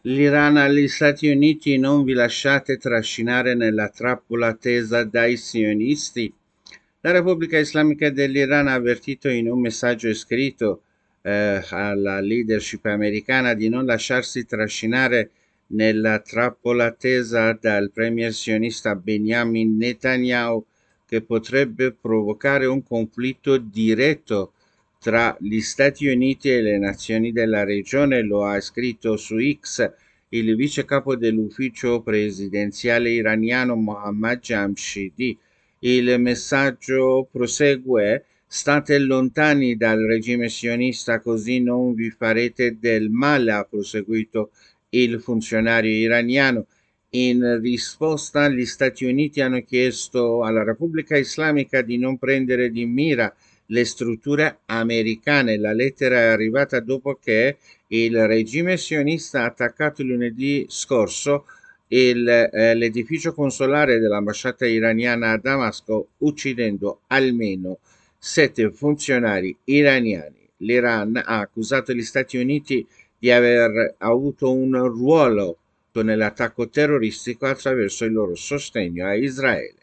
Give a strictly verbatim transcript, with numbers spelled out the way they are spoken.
L'Iran agli Stati Uniti: non vi lasciate trascinare nella trappola tesa dai sionisti. La Repubblica Islamica dell'Iran ha avvertito in un messaggio scritto eh, alla leadership americana di non lasciarsi trascinare nella trappola tesa dal premier sionista Benjamin Netanyahu, che potrebbe provocare un conflitto diretto tra gli Stati Uniti e le nazioni della regione. Lo ha scritto su X il vice capo dell'ufficio presidenziale iraniano Mohammad Jamshidi. Il messaggio prosegue: state lontani dal regime sionista, così non vi farete del male, ha proseguito il funzionario iraniano. In risposta, gli Stati Uniti hanno chiesto alla Repubblica Islamica di non prendere di mira le strutture americane. La lettera è arrivata dopo che il regime sionista ha attaccato lunedì scorso il, eh, l'edificio consolare dell'ambasciata iraniana a Damasco, uccidendo almeno sette funzionari iraniani. L'Iran ha accusato gli Stati Uniti di aver avuto un ruolo nell'attacco terroristico attraverso il loro sostegno a Israele.